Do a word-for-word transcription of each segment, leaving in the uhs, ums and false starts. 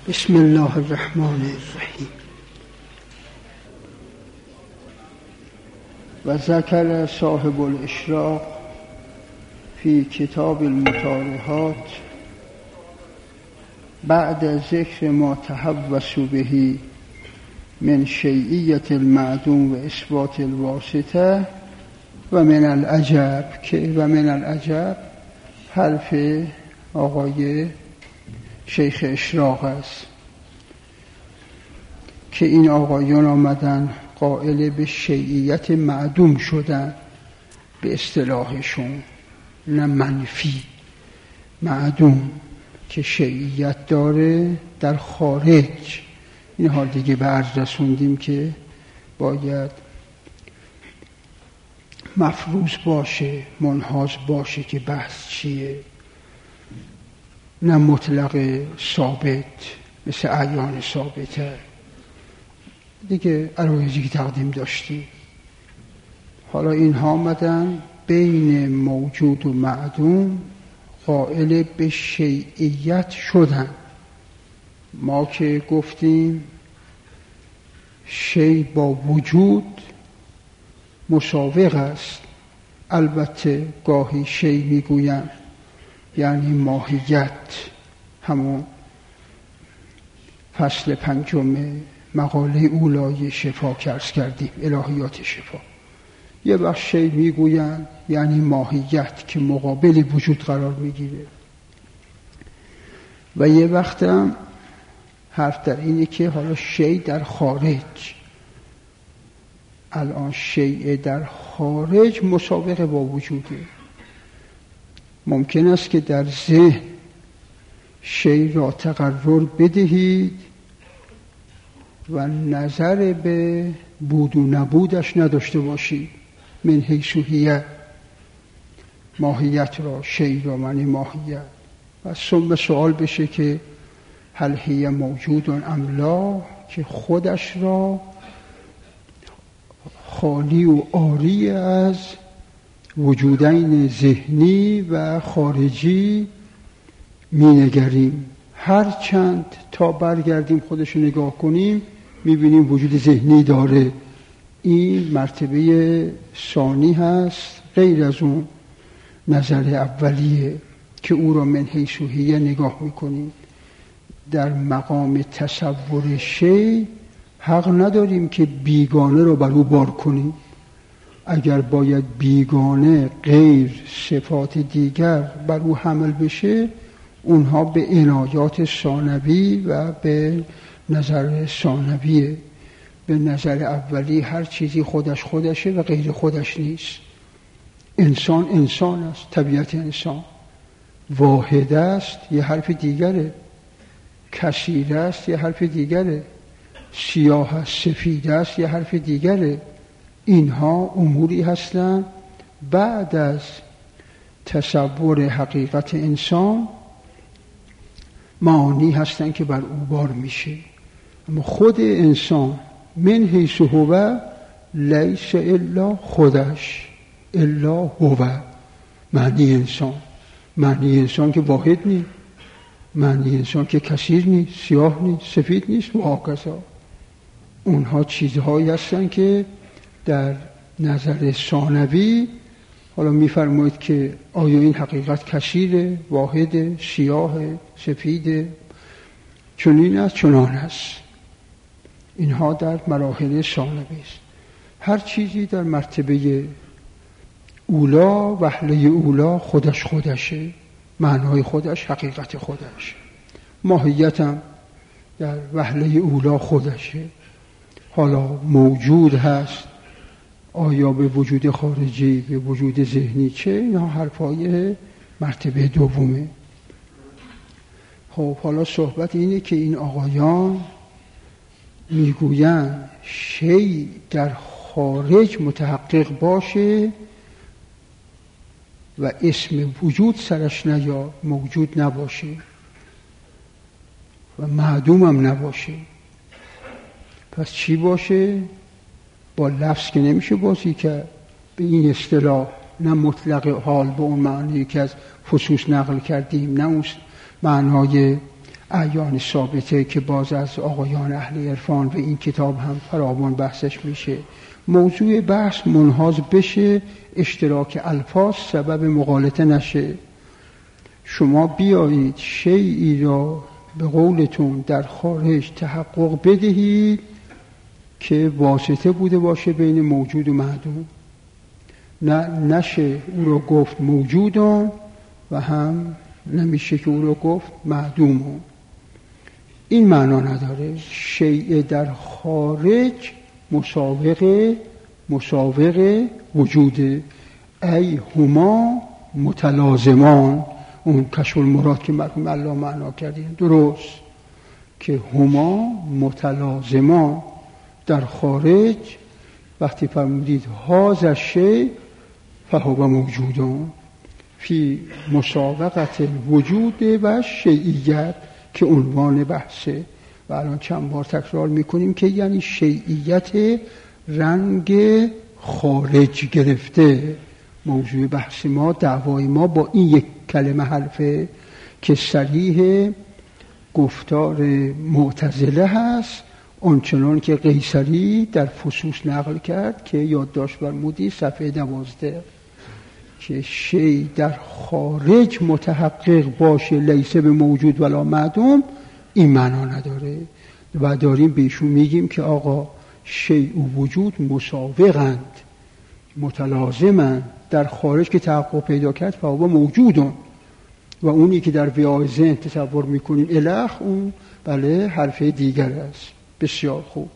بسم الله الرحمن الرحیم. و ذکر صاحب الاشراق فی کتاب المطارحات بعد ذکر ما تهوسوا به من شیعیت المعدوم و اثبات الواسطه و من العجب که و من العجب حرف آقای شیخ اشراق است که این آقایان آمدن قائل به شیعیت معدوم شدن به اصطلاحشون، نه منفی، معدوم که شیعیت داره در خارج. این حال دیگه به عرض رسوندیم که باید مفروض باشه، منحاز باشه که بحث چیه، نه مطلق ثابت مثل اعیان ثابته. دیگه عرایزی که تقدیم داشتی. حالا اینها آمدن بین موجود و معدوم قائل به شیعیت شدن. ما که گفتیم شیع با وجود مساوق است، البته گاهی شیع میگویم یعنی ماهیت، همون فصل پنجم مقاله اولای شفا که عرض کردیم، الهیات شفا. یه وقت شیع میگوین یعنی ماهیت که مقابل وجود قرار میگیره، و یه وقت هم حرف در اینه که حالا شیع در خارج، الان شیع در خارج مسابقه با وجوده. ممکن است که در ذهن شیع را تقرر بدهید و نظر به بود و نبودش نداشته باشید. من حیث هی، ماهیت را، شیع را معنی ماهیت، و ثم سوال بشه که هل هی موجود ام لا، که خودش را خالی و عاری از وجودین ذهنی و خارجی می نگریم. هر چند تا برگردیم خودش نگاه کنیم می بینیم وجود ذهنی داره. این مرتبه ثانی هست غیر از اون نظر اولیه که او را من حیث هی نگاه میکنیم. در مقام تصور شیء حق نداریم که بیگانه را بر او بار کنیم. اگر باید بیگانه غیر صفات دیگر بر او حمل بشه، اونها به عنایات ثانوی و به نظر ثانویه. به نظر اولی هر چیزی خودش خودشه و غیر خودش نیست. انسان انسان است، طبیعت انسان واحد است، یه حرف دیگره. کثیر است، یه حرف دیگره. سیاه است، سفید است، یه حرف دیگره. اینها اموری هستند بعد از تصور حقیقت انسان معانی هستند که بر او بار میشه. اما خود انسان من حیث هو لیس الا خودش، الا هو. معنی انسان، معنی انسان که واحد نیست، معنی انسان که کثیر نیست، سیاه نیست، سفید نیست و هاکذا. اونها چیزهایی هستند که در نظر ثانوی حالا میفرمایید که آیا این حقیقت کثیره، واحد، سیاه، سفید، چنین است، چنان است. اینها در مراحل ثانوی است. هر چیزی در مرتبه اولا، وهله اولا خودش خودشه، معنای خودش، حقیقت خودش. ماهیت هم در وهله اولا خودشه. حالا موجود هست، آیا به وجود خارجی، به وجود ذهنی چه؟ اینا حرفای مرتبه دومه. خب حالا صحبت اینه که این آقایان میگویند شیء در خارج متحقق باشه و اسم وجود سرش نیاد، موجود نباشه و معدوم هم نباشه. پس چی باشه؟ با لفظ که نمیشه بازی که به این اصطلاح، نه مطلق حال به اون معنی که از فصوص نقل کردیم، نه اون معنای اعیان ثابته که باز از آقایان اهل عرفان و این کتاب هم فراوان بحثش میشه. موضوع بحث منحاز بشه، اشتراک الفاظ سبب مغالطه نشه. شما بیایید شیئی را به قولتون در خارج تحقق بدهید که واسطه بوده باشه بین موجود و معدوم، نه نشه او رو گفت موجودم و هم نمیشه که او رو گفت معدومم. این معنا نداره. شیء در خارج مساوق مساوق وجوده، ای هما متلازمان. اون کشف المراد که مرحوم الله معنا کردیم درست، که هما متلازمان در خارج. وقتی فرمودید هاذا الشیء فهو موجودون فی مساوقت الوجود و شیعیت که عنوان بحثه و الان چند بار تکرار میکنیم که یعنی شیعیت رنگ خارج گرفته. موضوع بحث ما، دعوای ما با این یک کلمه حرفه که صریح گفتار معتزله هست، آنچنان که قیصری در فصوص نقل کرد که یادداشت فرمودی صفحه دوازده، که شی در خارج متحقق باشه لیسه به موجود ولا معدوم، این معنا نداره. و داریم بهشون میگیم که آقا شی و وجود مساوقند، متلازمند. در خارج که تحقق پیدا کرد فهو موجودن، و اونی که در وعای ذهن تصور میکنیم الخ، اون بله حرفه دیگر است. بسیار خوب.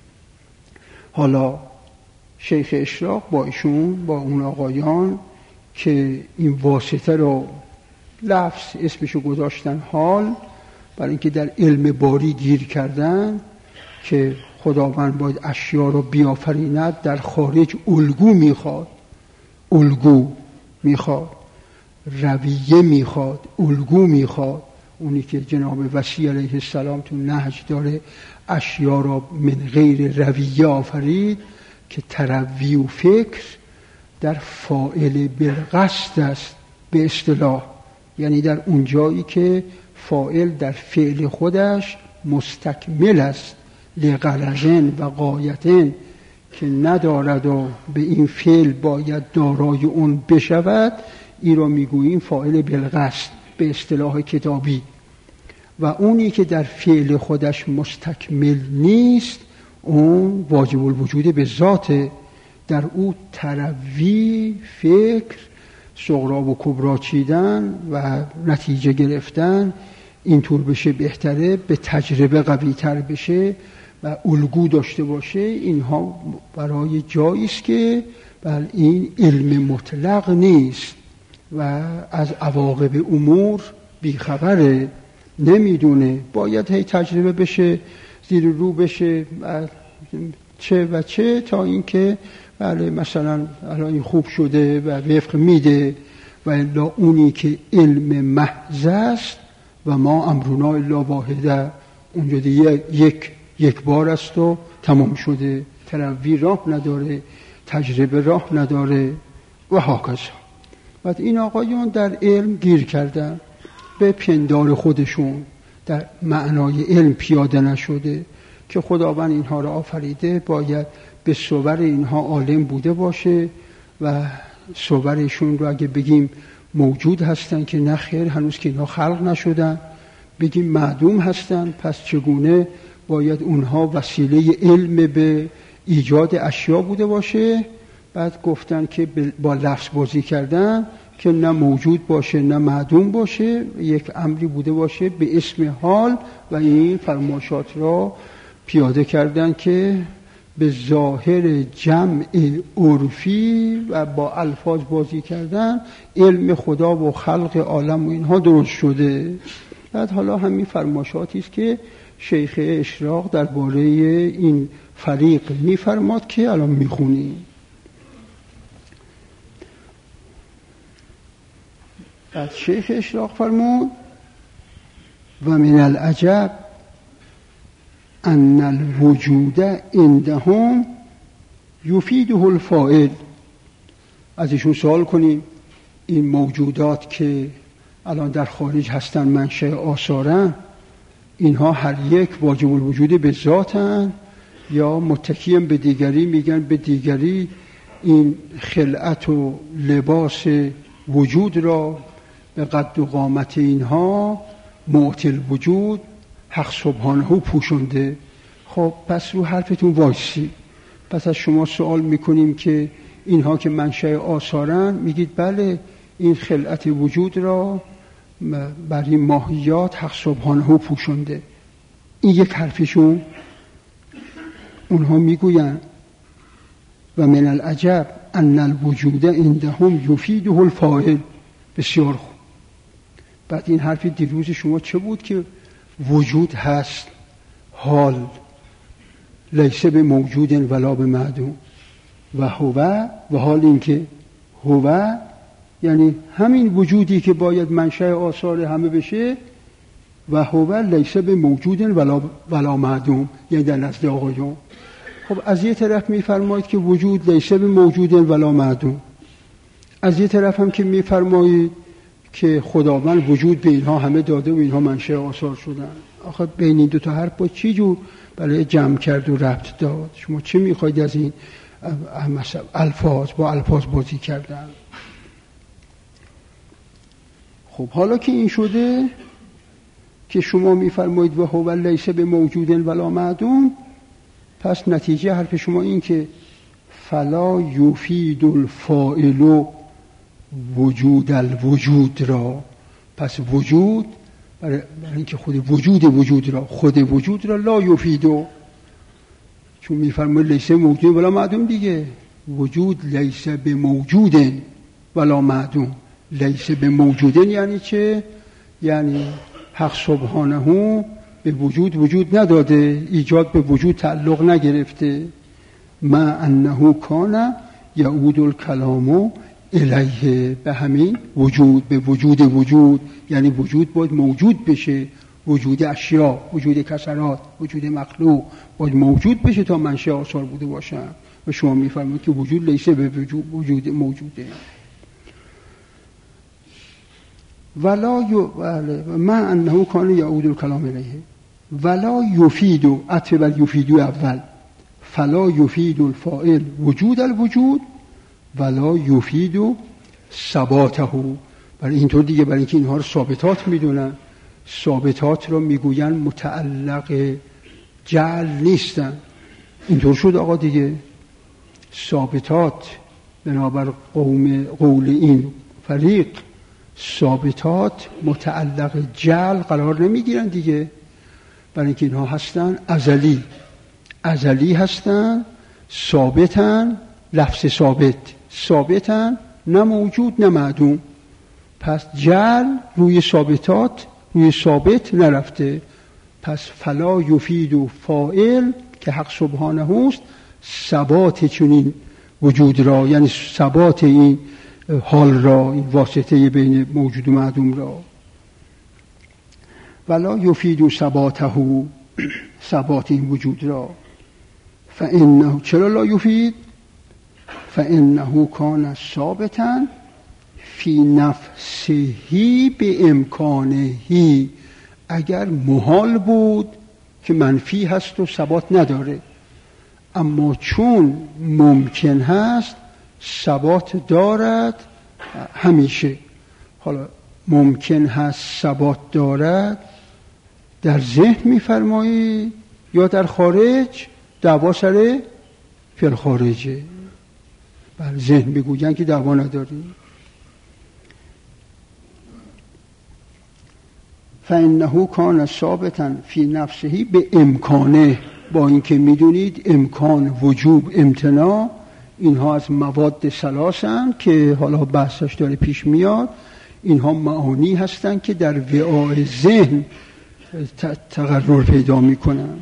حالا شیخ اشراق با ایشون، با اون آقایان که این واسطه رو لفظ اسمشو گذاشتن حال، برای اینکه در علم باری گیر کردن که خداوند باید اشیا رو بیافریند، در خارج الگو میخواد، الگو میخواد، رویه میخواد، الگو میخواد. اونی که جناب وصی علیه السلام تو نهج داره اشیا را من غیر رویه آفرید، که تروی و فکر در فاعل بالقصد است به اصطلاح، یعنی در اون جایی که فاعل در فعل خودش مستکمل است لغرضن و غایتن، که ندارد و به این فعل باید دارای اون بشود، این را میگوییم فاعل بالقصد به اصطلاح کتابی. و اونی که در فعل خودش مستکمل نیست، اون واجب الوجود به ذات، در او تروی فکر، صغرا و کبرا چیدن و نتیجه گرفتن اینطور بشه بهتره، به تجربه قوی تر بشه و الگو داشته باشه. اینها برای جایی است که بل این علم مطلق نیست و از عواقب امور بیخبره، نمیدونه، باید هی تجربه بشه، زیر رو بشه چه و چه، تا اینکه بله مثلا الان این خوب شده و وفق میده. و الا اونی که علم محض است و ما امرنا الا واحده، اونجا دیگه یک یک بار است و تمام شده، تروی راه نداره، تجربه راه نداره و هاکذا. بعد این آقایان در علم گیر کردن، به پندار خودشون در معنای علم پیاده نشده که خداوند اینها را آفریده، باید به صور اینها عالم بوده باشه و صورشون رو اگه بگیم موجود هستن که نه خیر، هنوز که اینها خلق نشدن، بگیم معدوم هستن، پس چگونه باید اونها وسیله علم به ایجاد اشیا بوده باشه. بعد گفتن که با لفظ بازی کردن که نه موجود باشه نه معدوم باشه، یک امری بوده باشه به اسم حال، و این فرمایشات را پیاده کردن که به ظاهر جمع عرفی و با الفاظ بازی کردن علم خدا و خلق عالم و اینها درست شده. بعد حالا همین فرمایشاتی است که شیخ اشراق درباره این فریق میفرماد که الان میخونیم. بعد شیخ اشراق فرمود و من العجب ان الوجود عندهم یفیده الفاعل. از ایشون سوال کنیم این موجودات که الان در خارج هستن منشأ آثارن، اینها هر یک واجب الوجود به ذاتن یا متکیم به دیگری، میگن به دیگری این خلعت و لباس وجود را به قد و قامت اینها معطل وجود حق سبحانه پوشنده. خب پس رو حرفتون وایسی. پس از شما سوال میکنیم که اینها که منشأ آثارن، میگید بله این خلعت وجود را برای ماهیات حق سبحانه پوشنده. این یک حرفشون. اونها میگوین و من العجب ان الوجود عندهم یفیده الفاعل. بسیار خوب. بعد این حرف دیروز شما چه بود که وجود هست حال لیس به موجود ولا به معدوم و هو، و حال این که هو یعنی همین وجودی که باید منشأ آثار همه بشه، و هو لیس به موجود ولا ولا معدوم، یعنی در نزد آقایون. خب از یه طرف میفرمایید که وجود لیس به موجود ولا معدوم، از یه طرف هم که میفرمایید که خداوند وجود به اینها همه داده و اینها منشأ آثار شدن. آخه بین این دو تا حرف با چی جور برای جمع کرد و ربط داد؟ شما چه میخواید از این مثلا الفاظ با الفاظ بازی کردن؟ خب حالا که این شده که شما میفرمایید و هو لیس به موجود ولا معدوم، پس نتیجه حرف شما این که فلا یفید الفاعل وجود الوجود را، پس وجود برای اینکه خود وجود وجود را خود وجود را لا یفیدو، چون میفرمایید لیس موجود ولا معدوم دیگه. وجود لیس به موجود ولا معدوم. لیس به موجودن یعنی چه؟ یعنی حق سبحانه به وجود وجود نداده، ایجاد به وجود تعلق نگرفته. ما انه کان یعود الکلام الیه، به همین وجود، به وجود وجود یعنی وجود باید موجود بشه، وجود اشیا، وجود کسرات، وجود مخلوق باید موجود بشه تا منشأ آثار بوده باشن. و شما میفرمایید که وجود لیس به وجود, وجود موجوده. ولا ی... ما انه کان یعود الکلام الیه ولا یفید، عطف بر یفید اول، فلا یفید الفاعل وجود الوجود ولا یفید ثباته. برای اینطور دیگه، برای اینکه اینها رو ثابتات میدونن، ثابتات رو میگوین متعلق جعل نیستن. اینطور شد آقا دیگه. ثابتات بنابر قوم قول این فریق، ثابتات متعلق جعل قرار نمیگیرن دیگه، برای اینکه اینها هستن ازلی، ازلی هستن، ثابتن، لفظ ثابت، ثابتن، نه موجود نه معدوم. پس جعل روی ثابتات روی ثابت نرفته. پس فلا یفید و فاعل که حق سبحانه است ثبات چنین وجود را، یعنی ثبات این حال را، این واسطه بین موجود و معدوم را. ولا یفید و ثباته، ثبات این وجود را. فانه، چرا لا یفید؟ فانه کان ثابتا فی نفسه به امکانه، اگر محال بود که منفی هست و ثبات نداره، اما چون ممکن هست ثبات دارد همیشه. حالا ممکن هست ثبات دارد در ذهن میفرمایی یا در خارج؟ دعوا سر فی الخارجه. بر ذهن میگوین که دعوا نداری. فانه کان ثابتا فی نفسه به امکانه، با اینکه میدونید امکان، وجوب، امتناع اینها از مواد ثلاثن که حالا بحثش داره پیش میاد. اینها معانی هستن که در وعای ذهن تقرر پیدا میکنن.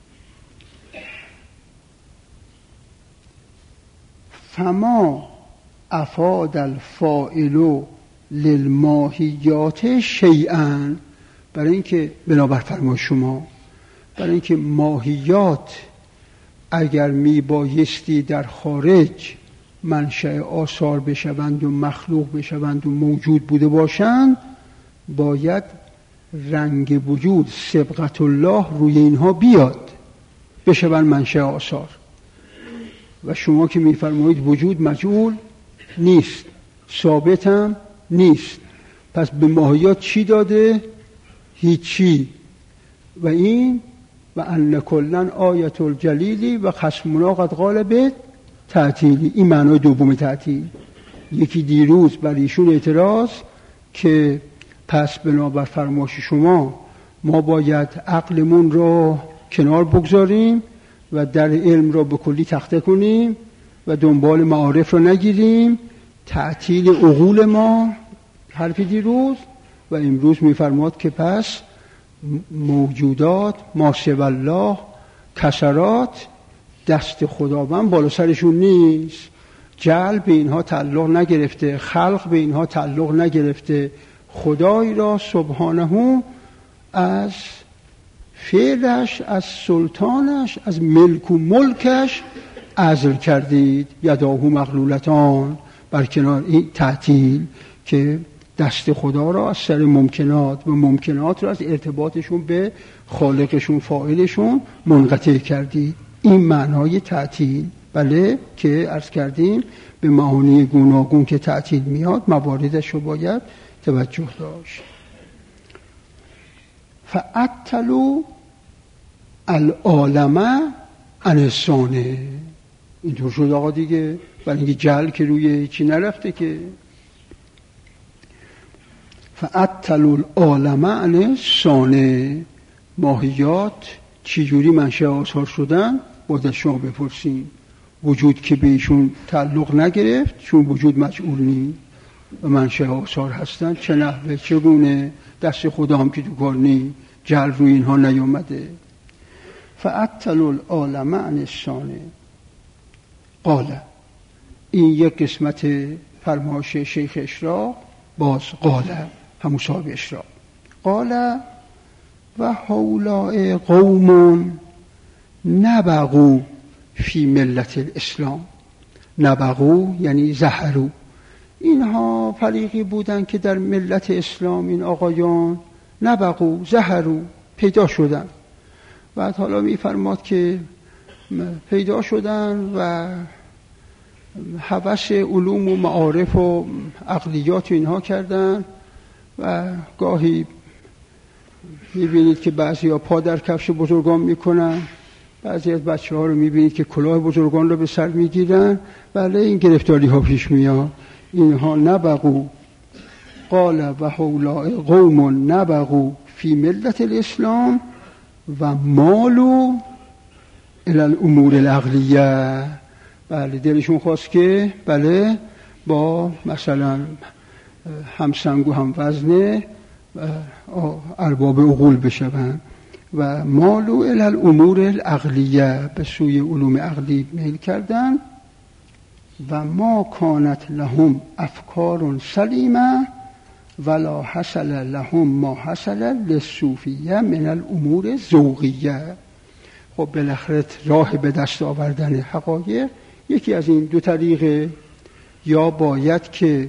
فما افاد الفاعل للماهیات شیئا، برای اینکه بنابر فرمان شما، برای اینکه ماهیات اگر می بایستی در خارج منشأ آثار بشوند و مخلوق بشوند و موجود بوده باشند، باید رنگ وجود سبقت الله روی اینها بیاد، بشه بر منشأ آثار. و شما که میفرمایید وجود مجهول نیست، ثابت هم نیست، پس به ماهیات چی داده؟ هیچی. و این و ان کلن آیت الجلیلی و خصمنا قد قال به تعطیلی. این معنای دوم تعطیل. یکی دیروز بر ایشون اعتراض که پس بنابر فرمایش شما ما باید عقلمون رو کنار بگذاریم و در علم رو به کلی تخته کنیم و دنبال معارف رو نگیریم، تعطیل عقول ما حرف دیروز. و امروز میفرماد که پس موجودات ما سوی الله کسرات دست خداوند بالا سرشون نیست، جعل به اینها تعلق نگرفته، خلق به اینها تعلق نگرفته. خدای را سبحانه از فعلش، از سلطانش، از ملک و ملکش عزل کردید. یداهو مغلولتان، بر کنار این تعطیل که دست خدا را از سر ممکنات و ممکنات را از ارتباطشون به خالقشون فاعلشون منقطع کردید. این معنای تعطیل. بله که عرض کردیم به معانی گوناگون که تعطیل میاد مواردش رو باید توجه داشت. فعطلوا العالم عن الصانع. اینطور شد آقا دیگه، ولی اینکه جهل که روی چی نرفته که. فعطلوا العالم عن الصانع. ماهیات چی جوری منشأ آثار شدن باید از شما بپرسیم. وجود که به ایشون تعلق نگرفت چون وجود مجعول نیست و منشأ آثار هستن، چه نحوه چگونه دست خدا هم که تو کار نیست، جل روی اینها نیومده. فعطلوا العالم عن الصانع. قال، این یک قسمت فرمایش شیخ اشراق. باز قال همون صاحب اشراق. قال و هؤلاء قوم نبغوا فی ملت الاسلام. نبغوا یعنی زهروا. اینها فریقی بودن که در ملت اسلام این آقایان نبغوا زهروا پیدا شدن. بعد حالا میفرماد که پیدا شدن و هوس علوم و معارف و عقلیات و اینها کردن و گاهی میبینید که بعضی ها پا در کفش بزرگان میکنن، بعضی از بچه ها رو میبینید که کلاه بزرگان رو به سر میگیرن. بله این گرفتاری ها پیش میاد. اینها نبغوا. قال و هؤلاء قوم نبغوا فی ملت الاسلام و مالوا الی الامور العقلیه. بله دلشون خواست که بله با مثلا همسنگ و هم وزنه ارباب عقول بشوند. و مالو الی الامور العقلیه، به سوی علوم عقلی میل کردن. و ما کانت لهم افکار سلیمه ولا حصل لهم ما حصل للصوفیه من الامور ذوقیه. خب بالاخره راه به دست آوردن حقایق یکی از این دو طریقه، یا باید که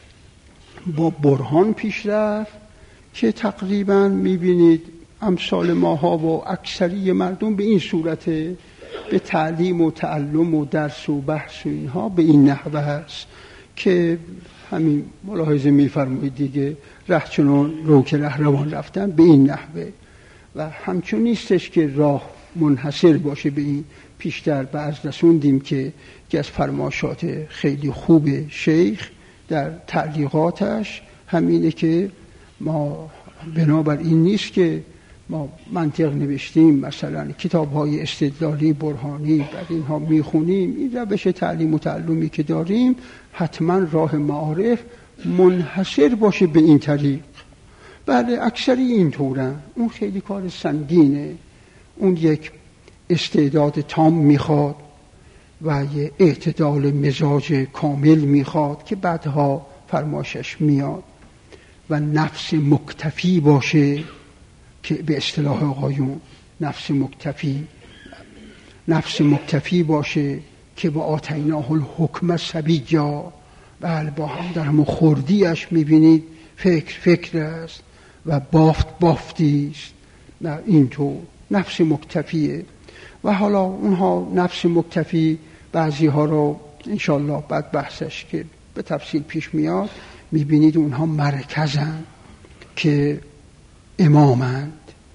با برهان پیش رفت که تقریبا میبینید امثال ماها و اکثری مردم به این صورته، به تعلیم و تعلم و درس و بحث و اینها به این نحوه هست که همین ملاحظه میفرمایید دیگه، ره چنان رو که ره روان رفتن به این نحوه. و همچون نیستش که راه منحصر باشه به این. پیشتر بعض رسوندیم که که از فرماشات خیلی خوب شیخ در تعلیقاتش همینه که ما بنابر این نیست که ما منطق نوشتیم مثلا کتاب‌های استدلالی برهانی بعد اینها میخونیم، این روش تعلیم و تعلمی که داریم حتما راه معارف منحصر باشه به این طریق. بله اکثری اینطورن. اون خیلی کار سنگینه، اون یک استعداد تام میخواد و یه اعتدال مزاج کامل میخواد که بعدها فرماشش میاد. و نفس مکتفی باشه که به اصطلاح آقایون نفس مکتفی نفس مکتفی باشه که با آتیناه الحکم سبیجا. بله با هم در مخوردیش میبینید فکر فکر است و بافت بافتیست، نه اینطور نفس مکتفیه. و حالا اونها نفس مکتفی بعضی ها رو انشالله بعد بحثش که به تفصیل پیش میاد میبینید اونها مرکزن که امامند،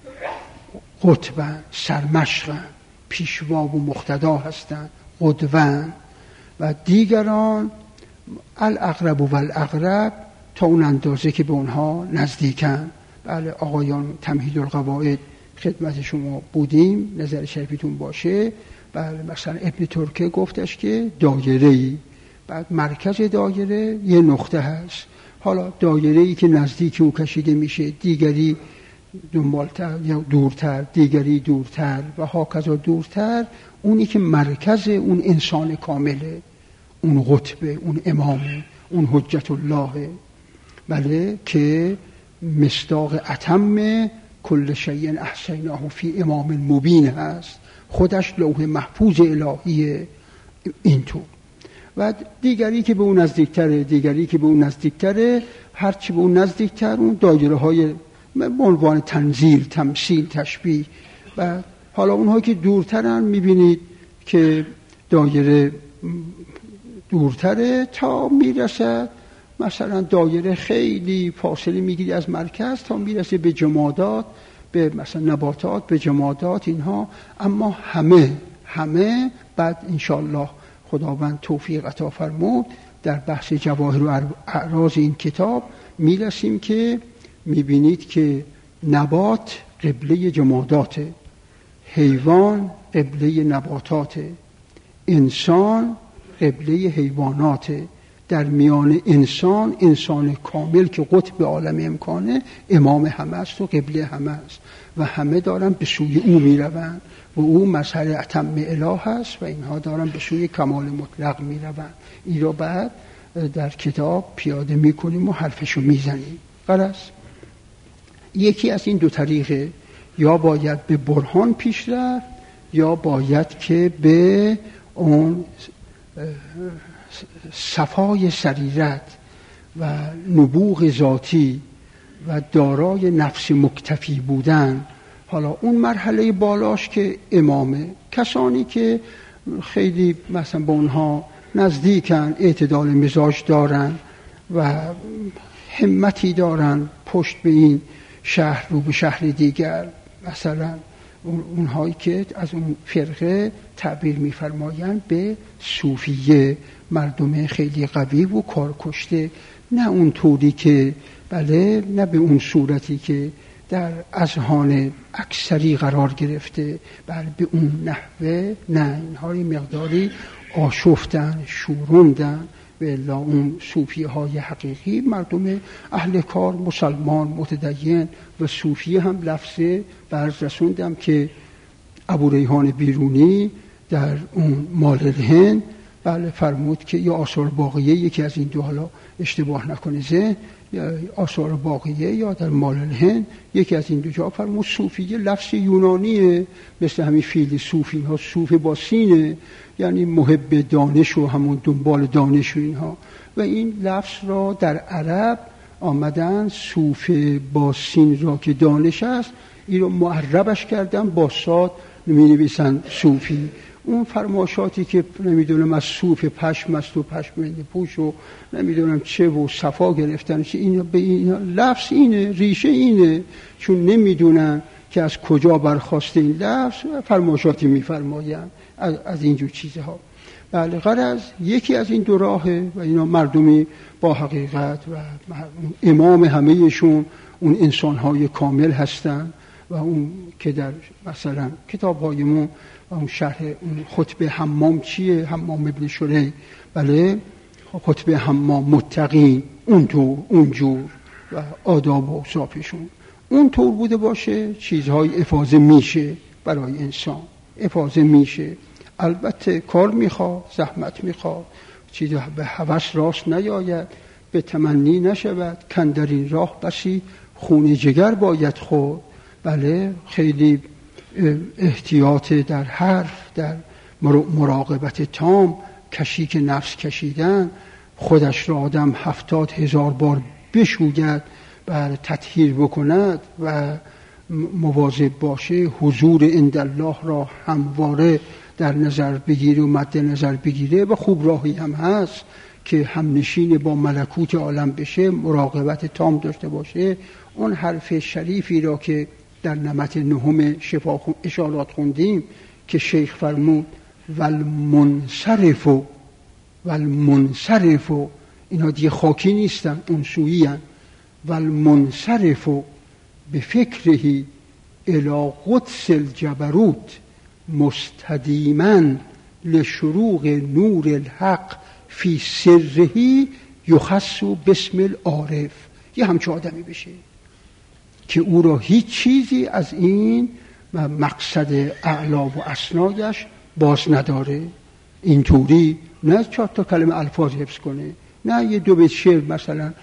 قطبند، سرمشقند، پیشوا و مقتدا هستند، قدوند. و دیگران الاقرب و الاقرب تا اون اندازه که به اونها نزدیکن. بله آقایان تمهید القواعد خدمت شما بودیم، نظر شریفتون باشه. بله مثلا ابن ترکه گفتش که دایره‌ای، بعد مرکز دایره یه نقطه هست، حالا دایره‌ای که نزدیک او کشیده میشه، دیگری دنبالتر یا دورتر، دیگری دورتر و هاکذا دورتر. اونی که مرکز اون انسان کامله، اون قطبه، اون امامه، اون حجت الله، بله که مصداق اتم کل شیء احصیناه فی امام مبین هست، خودش لوح محفوظ الهیه. اینطور. و دیگری که به اون نزدیکتره، دیگری که به اون نزدیکتره، هرچی به اون نزدیکتر اون دایره های به عنوان تنزیل، تمثیل، تشبیه. و حالا اونها که دورترن میبینید که دایره دورتره تا میرسد مثلا دایره خیلی فاصله میگیری از مرکز تا میرسه به جمادات، به مثلا نباتات، به جمادات اینها. اما همه همه بعد انشاءالله خداوند توفیق عطا فرمود در بحث جواهر و اعراض این کتاب میرسیم که میبینید که نبات قبله جماداته، حیوان قبله نباتاته، انسان قبله حیواناته. در میان انسان، انسان کامل که قطب عالم امکانه، امام همه است و قبله همه است و همه دارن به سوی او میروند و او مظهر اتم اله است و اینها دارن به سوی کمال مطلق میروند. این رو بعد در کتاب پیاده میکنیم و حرفشو میزنیم. غرض یکی از این دو طریقه، یا باید به برهان پیش رفت یا باید که به اون صفای سریرت و نبوغ ذاتی و دارای نفس مکتفی بودن. حالا اون مرحله بالاش که امامه، کسانی که خیلی مثلا با اونها نزدیکن، اعتدال مزاج دارن و همتی دارن پشت به این شهر رو به شهر دیگر، مثلا اونهایی که از اون فرقه تعبیر می‌فرمایند به صوفیه، مردم خیلی قوی و کارکشته، نه اون طوری که بله، نه به اون صورتی که در اذهان اکثری قرار گرفته، بله به اون نحوه نه، اینها مقداری آشفتن، شوروندن. و الا اون صوفیه های حقیقی مردم اهل کار، مسلمان، متدین و صوفیه هم لفظه برز رسوندم که ابو ریحان بیرونی در اون مال الهند بله فرمود که یا آثار باقیه، یکی از این دو، حالا اشتباه نکنه ذهن، یا آثار باقیه یا در مال الهند، یکی از این دو جا فرمود صوفیه لفظ یونانیه، مثل همین فیل صوفی ها، صوف با سینه، یعنی محب دانش و همون دنبال دانش و اینها. و این لفظ را در عرب آمدن صوف با سین را که دانش است، این رو معربش کردن، با صاد می نویسن صوفی. اون فرماشاتی که نمیدونم از صوف پشم است و پشم پوش و نمیدونم چه و صفا گرفتن چه، این به این لفظ اینه، ریشه اینه، چون نمیدونن که از کجا برخواسته این لفظ، فرماشاتی میفرمایند از, از اینجور چیزها. بله غرض یکی از این دو راهه و اینا مردمی با حقیقت و امام همهشون اون انسان‌های کامل هستن و اون که در مثلا کتاب‌هایمون اون شرح اون خطبه حمام چیه، حمام ابن شریح، بله خطبه حمام متقین اون تو اونجور و آداب و اوصافشون اون طور بوده باشه، چیزهای افاضه میشه برای انسان، افاضه میشه. البته کار میخواد، زحمت میخواد، چیزی به هوس راست نیاید، به تمنی نشود، کندرین راه بسی خون جگر باید خورد. بله خیلی احتیاط در حرف، در مراقبت تام، کشیک نفس کشیدن، خودش را آدم هفتاد هزار بار بشوید بر تطهیر بکند و مواظب باشه، حضور عند الله را همواره در نظر بگیره و مد نظر بگیره و خوب راهی هم هست که همنشین با ملکوت عالم بشه، مراقبت تام داشته باشه. اون حرف شریفی را که در نمط نهم شفا اشارات خوندیم که شیخ فرمود والمنصرف والمنصرف، اینا دیگه خاکی نیستن، اون سویی هن. والمنصرف بفکره الی قدس الجبروت مستدیما لشروق نور الحق فی سره یخص باسم العارف. یه همچه آدمی بشه که او را هیچ چیزی از این مقصد اعلا و اسنایش باز نداره. اینطوری نه چهار تا کلمه الفاظ حفظ کنه، نه یه دو بیت شعر مثلا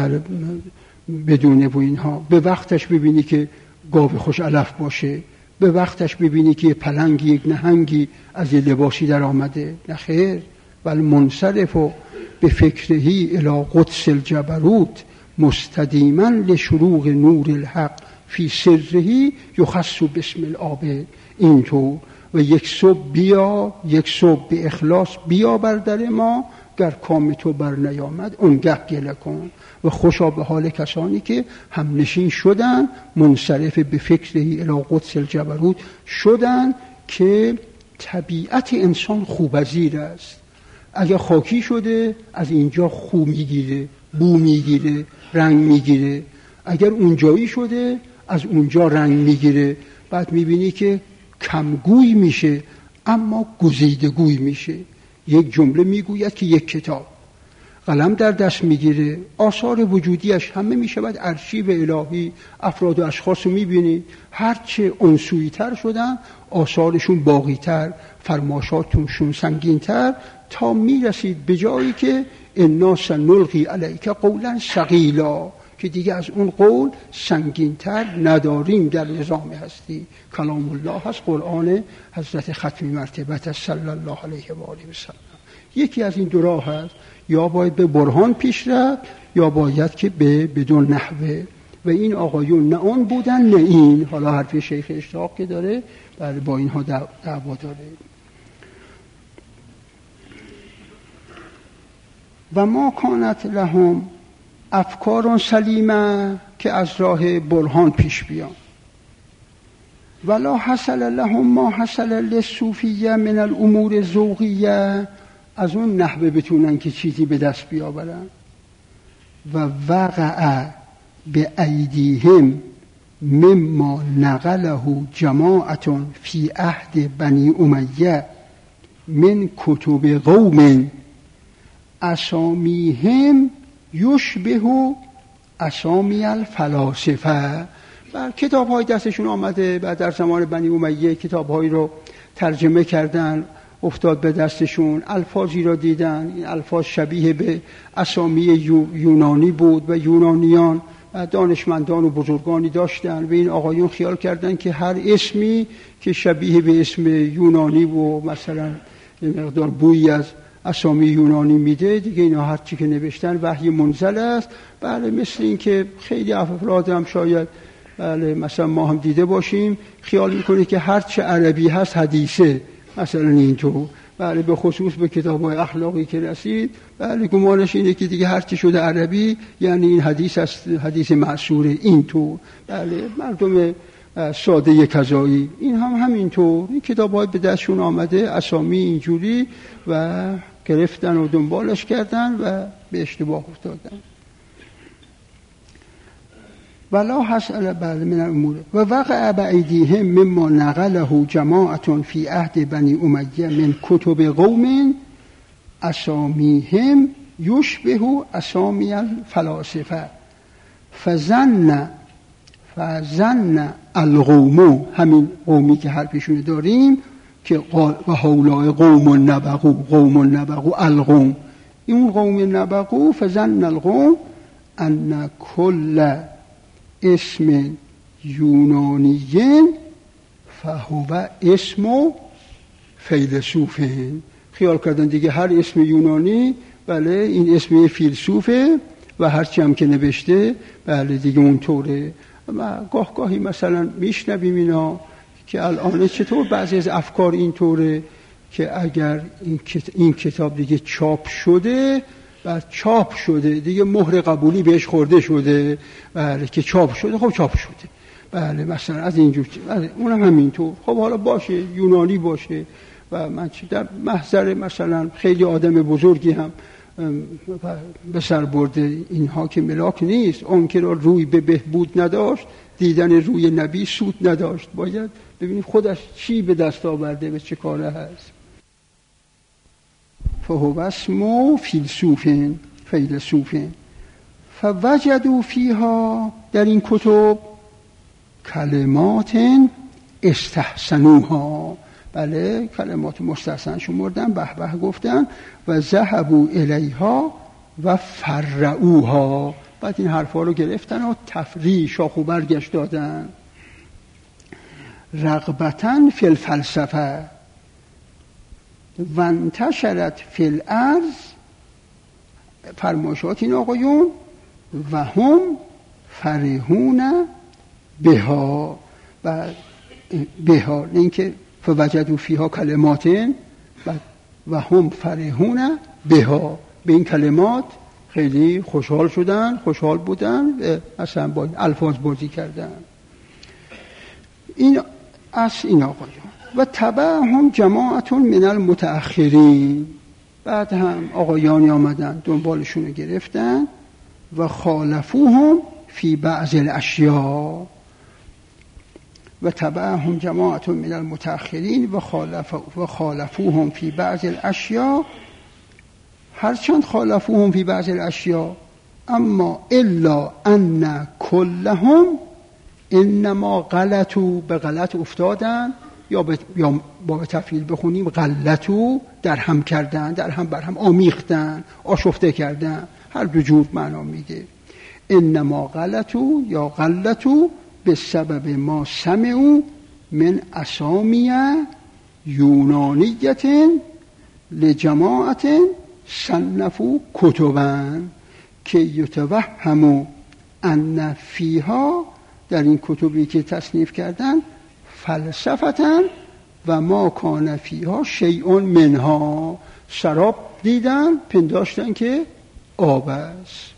بدونه و اینها. به وقتش ببینی که گاو خوش علف باشه، به وقتش ببینی که پلنگی یک نهنگی از یه لباسی در آمده، نه خیر. ولی منصرف به فکرهی الی قدس الجبروت مستدیما لشروق نور الحق فی سرهی یخص باسم العابد. اینطور و یک صبح بیا، یک صبح به اخلاص بیا بر در ما، گر کام تو بر نیامد اونگه گله کن. و خوشا به حال کسانی که هم نشین شدن، منصرف به فکرهی الی قدس الجبروت شدن که طبیعت انسان خوبزیر است. اگر خاکی شده از اینجا خو میگیره، بو میگیره، رنگ میگیره. اگر اونجایی شده از اونجا رنگ میگیره. بعد میبینی که کمگوی میشه اما گزیدگوی میشه. یک جمله میگوید که یک کتاب قلم در دست میگیره، آثار وجودیش همه میشود ارشیو الهی. افراد و اشخاص رو میبینی هرچه انسویی تر شدن آثارشون باقی تر، فرماشاتشون سنگین تر، تا میرسید به جایی که انا سنلقی علیک قولا ثقیلا، که دیگه از اون قول سنگین تر نداریم در نظام هستی. کلام الله هست، قرآن حضرت ختمی مرتبت صلی الله علیه و آله و سلم. یکی از این دو راه هست، یا باید به برهان پیش رفت یا باید که به بدون نحوه. و این آقایون نه اون بودن نه این. حالا حرف شیخ اشتاق که داره بله با اینها دعوا داره. و ما کانت لهم افکار سلیمه، که از راه برهان پیش بیان. ولا حصل لهم ما حصل للصوفیه من الامور ذوقیه، از اون نحوه بتونن که چیزی به دست بیاورن. و وقع به ایدیهم مما نقله جماعت فی عهد بنی امیه من کتب قوم اسامیهم یشبه اسامی الفلاسفه. بر کتاب های دستشون آمده، بعد در زمان بنی امیه کتاب هایی رو ترجمه کردن، افتاد به دستشون، الفاظی را دیدن، این الفاظ شبیه به اسامی یونانی بود و یونانیان و دانشمندان و بزرگانی داشتن و این آقایون خیال کردن که هر اسمی که شبیه به اسم یونانی و مثلا یه مقدار بویی از اسامی یونانی میده دیگه، اینا هر چی که نوشتن وحی منزل است. بله مثل این که خیلی افراد هم شاید بله مثلا ما هم دیده باشیم خیال میکنه که هر چه عربی هست حدیثه، مثلا اینطور. بله به خصوص به کتاب‌های اخلاقی که رسید بله گمانش اینه که دیگه هر چی شده عربی یعنی این حدیث است، حدیث معصوره اینطور. بله مردم ساده کذایی این هم همینطور، این کتاب‌های به دستشون آمده اسامی اینجوری و گرفتن و دنبالش کردن و به اشتباه افتادن. ولا حصل بعد من الامور و وقع بأیدیهم مما نقله جماعت فی عهد بنی امیه من کتب قوم اسامیهم یشبه اسامی الفلاسفه فظن فظن القوم، همین قومی که حرفشون داریم که قال و هؤلاء قوم نبغوا قوم نبغوا القوم، این قوم نبغوا فظن القوم ان کل اسم یونانیین فهو اسم فیلسوفین. خیال کردن دیگه هر اسم یونانی بله این اسم فیلسوفه و هرچی هم که نوشته بله دیگه اونطوره. و گاه گاهی مثلا میشنویم اینا که الان چطور بعضی از افکار اینطوره که اگر این, این کتاب دیگه چاپ شده و چاپ شده دیگه مهر قبولی بهش خورده شده، بله که چاپ شده خب چاپ شده، بله مثلا از اینجور، بله اونم همینطور. خب حالا باشه یونانی باشه و من در محضر مثلا خیلی آدم بزرگی هم به سر برده اینها که ملاک نیست، اون که روی به بهبود نداشت دیدن روی نبی سود نداشت، باید ببینید خودش چی به دست آورده به چه کاره هست. فهو اسمو فیلسوفین فیلسوفین فوجدوا فیها، در این کتب کلمات استحسنوها، بله کلمات مستحسن شمردن، به به گفتن و ذهبوا الیها و فرعوها، بعد این حرفا رو گرفتن و تفریع شاخ و برگش دادن. رغبتاً فی الفلسفه و انتشرت فی الارض، فرمایشات این آقایون، و هم فرحون بها، و بها این که فوجدوا فیها کلمات و هم فرحون بها، به این کلمات خیلی خوشحال شدن، خوشحال بودن، اصلا با این الفاظ بازی کردن. این اصل این آقایون. و تبعهم جماعت من المتأخرین، بعد هم آقایانی آمدن دنبالشون رو گرفتن و خالفوهم فی بعض الاشیاء، و تبعهم جماعت من المتأخرین و خالف و خالفوهم فی بعض الاشیاء، هرچند خالفوهم فی بعض الاشیاء اما الا ان کلهم انما غلطوا، به غلط افتادن، یا به یا با تفعیل بخونیم غلطوا، در هم کردن، در هم بر هم آمیختن، آشفته کردن، هر دو جور معنا میده. انما غلطوا یا غلطوا به سبب ما سمعوا من اسامی یونانیت لجماعت صنفوا کتبا که یتوهموا ان فیها، در این کتبی که تصنیف کردن، فلسفتن و ما کان فیها شیء منها، شراب دیدن پنداشتن که آب است،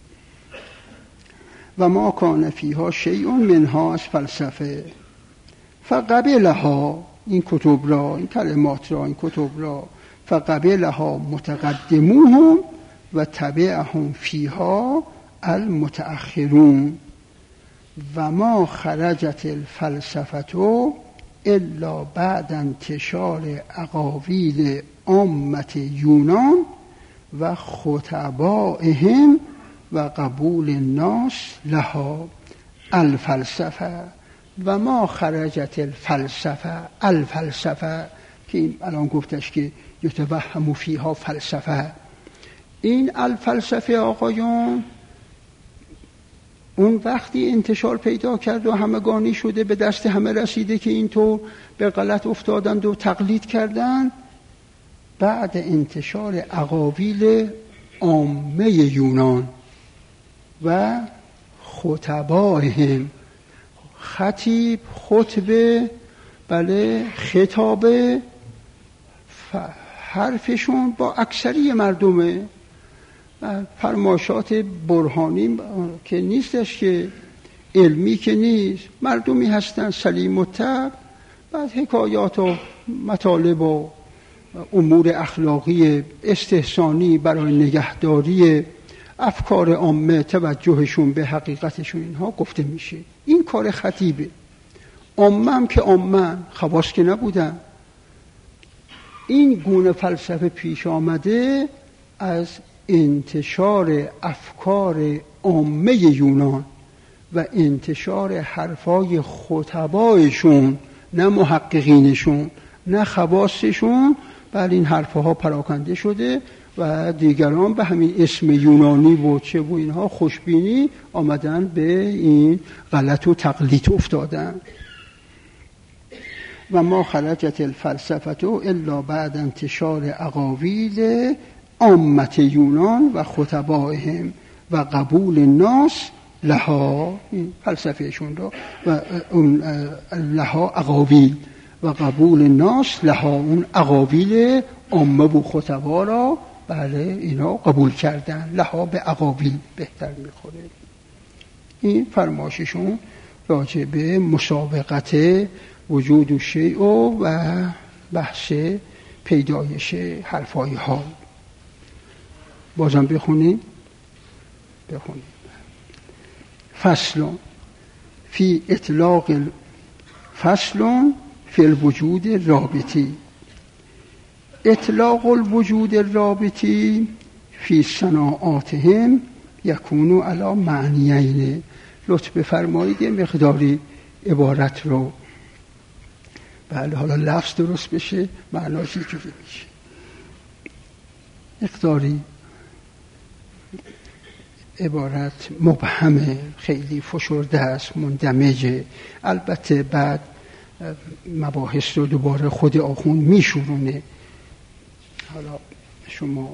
و ما کان فیها شیء منها از فلسفه. فقبلها، این کتب را، این کلمات را، این کتب را، فقبلها متقدموهم و تبعهم فیها المتأخرون و ما خرجت الفلسفه الا بعد انتشار اقاویل عامة یونان و خطبائهم و قبول الناس لها الفلسفه. و ما خرجت الفلسفه، الفلسفه که این الان گفتش که یتوهم فیها فلسفه، این الفلسفه آقایون اون وقتی انتشار پیدا کرد و همگانی شده، به دست همه رسیده که اینطور به غلط افتادند و تقلید کردند، بعد انتشار اقاویل عامه یونان و خطبائهم، خطیب، خطبه، بله خطابه، حرفشون با اکثری مردمه، فرمایشات برهانی که نیستش، که علمی که نیست، مردمی هستن سلیم الطبع، بعد حکایات و مطالب و امور اخلاقی استحسانی برای نگهداری افکار عامه، توجهشون به حقیقتشون، اینها گفته میشه. این کار خطیبه. عامه هم که عامه، خواص که نبودن. این گونه فلسفه پیش آمده از انتشار افکار عامه یونان و انتشار حرفای خطبایشون، نه محققینشون، نه خواصشون، بل این حرفها پراکنده شده و دیگران به همین اسم یونانی و چه و اینها خوشبینی آمدن به این غلط و تقلید افتادن. و ما خرجت الفلسفه الا بعد انتشار اقاویل عامة یونان و خطبائهم و قبول ناس لها، این فلسفهشون رو، و اون لها اقاویل و قبول ناس لها، اون اقاویل عامه و خطبا را بله اینا قبول کردن. لها به اقاویل بهتر میخوره. این فرمایششون راجع به مسابقت وجود و شیء و بحث پیدایش حرفای حال. بازم بخونیم بخونیم فصل فی اطلاق فصل فی الوجود رابطی. اطلاق الوجود الرابطی فی صناعاتهم یکونو علی معنیین. لطف بفرمایید یه مقداری عبارت رو بله حالا لفظ درست بشه معناش اینجوری میشه. مقداری عبارت مبهمه، خیلی فشرده است، مندمجه. البته بعد مباحث رو دوباره خود آخوند میشورونه. حالا شما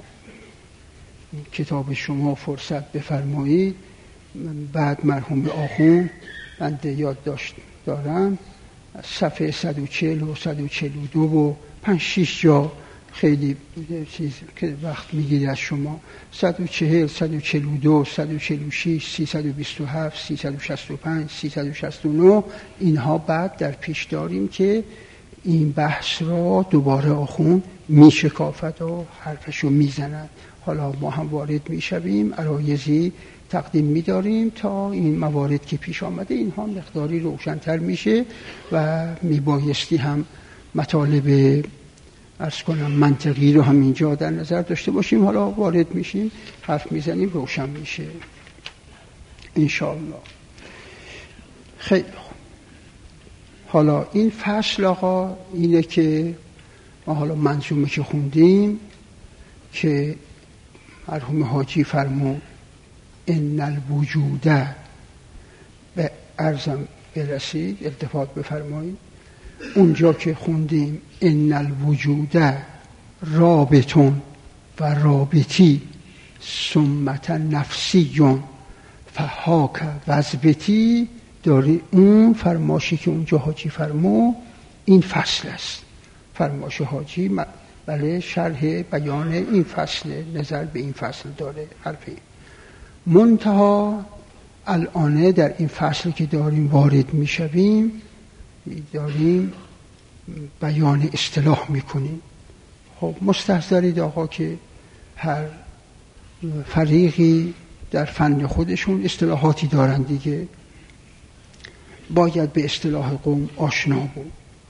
کتاب شما فرصت بفرمایید، بعد مرحوم آخوند بنده یادداشت دارم صفحه صد و چهل و صد و چهل و دو و پنج شیش جا خیلی چیز که وقت میگیره از شما، صد و چهل، صد و چهل و دو، صد و چهل و شش، سیصد و بیست و هفت، سیصد و شصت و پنج، سیصد و شصت و نه، اینها بعد در پیش داریم که این بحث را دوباره آخوند میشکافت و حرفشو میزند. حالا ما هم وارد میشویم، عرایزی تقدیم میداریم تا این موارد که پیش آمده اینها مقداری روشن‌تر میشه و میبایستی هم مطالب عرض کنم منطقی رو هم اینجا در نظر داشته باشیم. حالا وارد میشیم، حرف میزنیم، روشن میشه انشاءالله. خیلی خوب. حالا این فصل آقا اینه که ما حالا منظومه که خوندیم که مرحوم حاجی فرمود ان الوجود به عرضم برسید، التفات بفرمایید. اونجا که خوندیم ان الوجود رابطون و رابطی سمت نفسی فهاک وزبتی، داری اون فرماشی که اونجا حاجی فرمو این فصل است. فرماش حاجی بله شرح بیان این فصل، نظر به این فصل داره حرفی. منتها الان در این فصل که داریم وارد میشویم داریم بیان اصطلاح میکنیم. خب مستحضرید آقا که هر فریقی در فن خودشون اصطلاحاتی دارن دیگه، باید به اصطلاح قوم آشنا بود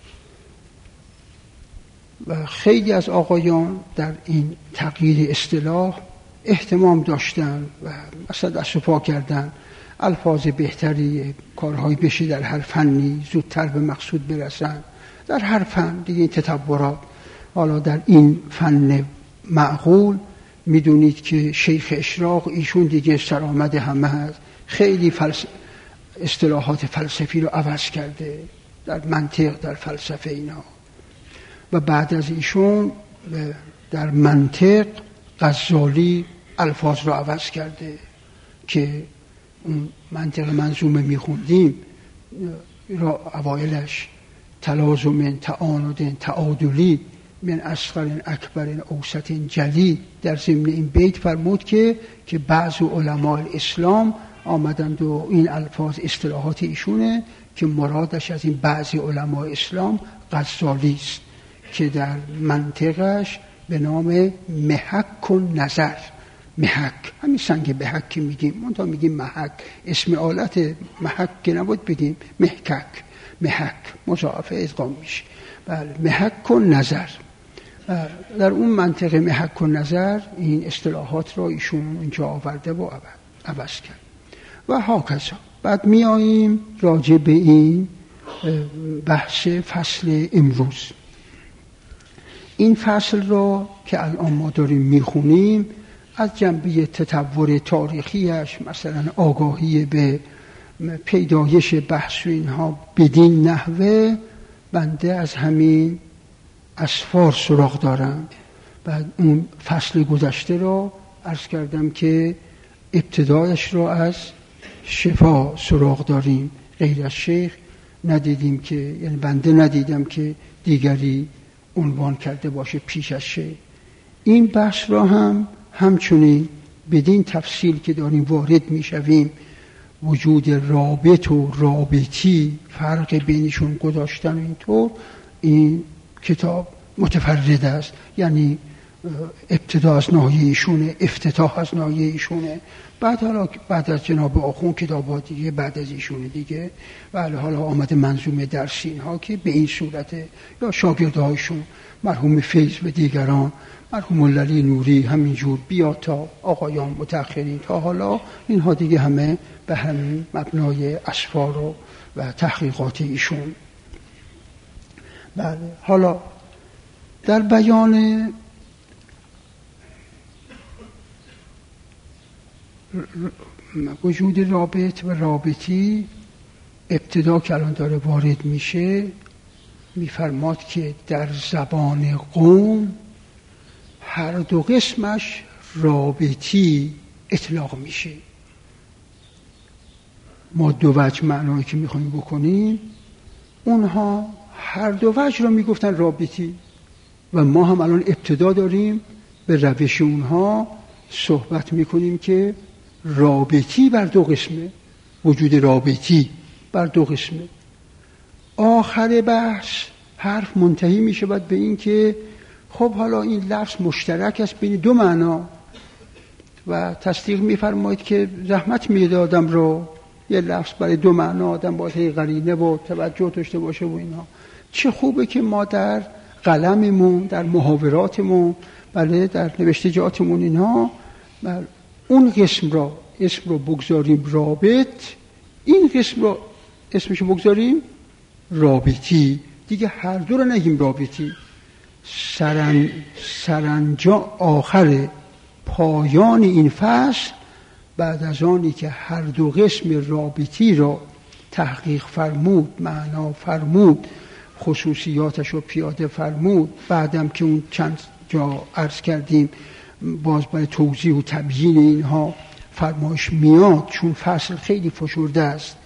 و خیلی از آقایان در این تغییر اصطلاح اهتمام داشتن و مثلا دست و پا کردن، الفاظ بهتری کارهایی بشه در هر فنی، زودتر به مقصود برسن در هر فن دیگه. این تطورات حالا در این فن معقول میدونید که شیخ اشراق ایشون دیگه سرآمد همه هست، خیلی فلس... اصطلاحات فلسفی رو عوض کرده در منطق، در فلسفه اینا. و بعد از ایشون در منطق غزالی الفاظ رو عوض کرده که اون منطق منظومه میخوندیم را اوایلش تلازم تعاند تعادلی من اصغر اکبر اوسط جلی، در ضمن این بیت فرمود که که بعض علماء اسلام آمدند و این الفاظ اصطلاحات ایشونه که مرادش از این بعضی علماء اسلام غزالی است که در منطقش به نام محک و نظر، محک همین سنگ بحک که میگیم، منتها میگیم محک، اسم آلت محک که نبود بگیم محکک، محک مضاعفه ادغام میشه. بله محک و نظر، در اون منطقه محک و نظر این اصطلاحات را ایشون اینجا آورده و عوض کرد و هاکذا. بعد میاییم راجع به این بحث فصل امروز. این فصل را که الان ما داریم میخونیم از جنبه تطور تاریخیش، مثلا آگاهی به پیدایش بحث و اینها بدین نحوه، بنده از همین اسفار سراغ دارم. بعد اون فصل گذشته را عرض کردم که ابتدایش را از شفا سراغ داریم. غیر از شیخ ندیدیم که، یعنی بنده ندیدم که دیگری عنوان کرده باشه پیش از شیخ. این بحث را هم همچنین بدین تفصیل که داریم وارد میشویم، وجود رابط و رابطی، فرق بینشون گذاشتن و اینطور، این کتاب متفرد است. یعنی ابتدا از ناحیه ایشونه، افتتاح از ناحیه ایشونه، بعد حالا بعد از جناب آخون کتابات دیگه بعد از ایشونه دیگه، ولی حالا آمده منظومه درسی اینها که به این صورته، یا شاگردهایشون مرحوم فیض و دیگران، مرحوم العلی نوری همینجور، بیا تا آقایان متأخرین تا حالا، اینها دیگه همه به همین مبنای اسفار و, و تحقیقات ایشون. بله، حالا در بیان وجود رابط و رابطی، ابتدا که الان داره وارد میشه، میفرماد که در زبان قوم هر دو قسمش رابطی اطلاق میشه. ما دو وجه معنایی که میخوایم بکنیم، اونها هر دو وجه رو میگفتن رابطی، و ما هم الان ابتدا داریم به روش اونها صحبت میکنیم که رابطی بر دو قسمه، وجود رابطی بر دو قسمه. آخر بحث حرف منتهی میشه باید به این که خب حالا این لفظ مشترک است بین دو معنا، و تصدیق میفرمایید که زحمت میده آدم رو یه لفظ برای دو معنا آدم باید قرینه و توجه داشته باشه و اینا. چه خوبه که ما در قلممون، در محاوراتمون، بله در نوشتجاتمون اینها، بله اون قسم را اسم رو بگذاریم رابط، این قسم رو اسمش رو بگذاریم رابطی، دیگه هر دو رو نگیم رابطی. سرن سرانجام آخر پایان این فصل، بعد از آنی که هر دو قسم رابطی را تحقیق فرمود، معنا فرمود، خصوصیاتش رو پیاده فرمود، بعدم که اون چند جا عرض کردیم باز برای توضیح و تبیین اینها فرمایش میاد، چون فصل خیلی فشرده است،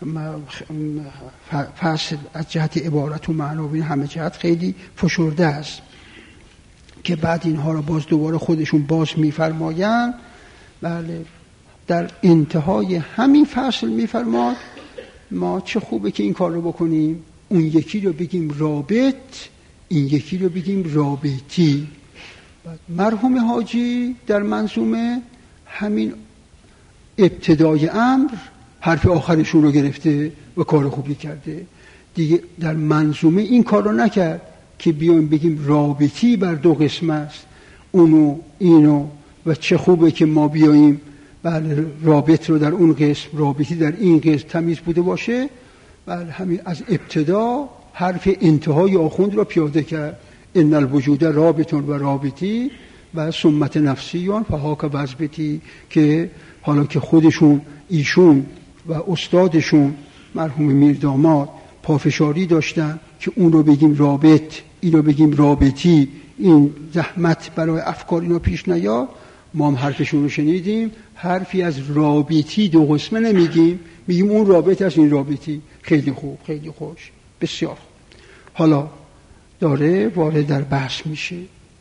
فصل از جهت عبارت و معنا و همه جهت خیلی فشرده است، که بعد اینها رو باز دوباره خودشون باز میفرمایند. بله در انتهای همین فصل میفرماد ما چه خوبه که این کار رو بکنیم، اون یکی رو بگیم رابط، این یکی رو بگیم رابطی. مرحوم حاجی در منظومه همین ابتدای امر حرف آخرشون رو گرفته و کار خوبی کرده دیگه. در منظومه این کار رو نکرد که بیایم بگیم رابطی بر دو قسم است، اونو اینو، و چه خوبه که ما بیاییم بله رابط رو در اون قسم، رابطی در این قسم تمیز بوده باشه. بله همین از ابتدا حرف انتهای آخوند رو پیاده کرد، ان الوجود رابطون و رابطی و سمت نفسیون فهاک وزبتی، که حالا که خودشون ایشون و استادشون مرحوم میرداماد پافشاری داشتن که اون رو بگیم رابط، این رو بگیم رابطی، این زحمت برای افکار اینو پیش نیاد. ما هم حرفشون رو شنیدیم، حرفی از رابطی دو قسمه نمیگیم، میگیم اون رابط از این رابطی. خیلی خوب، خیلی خوش، بسیار خوب. حالا داره وارد در بحث میشه.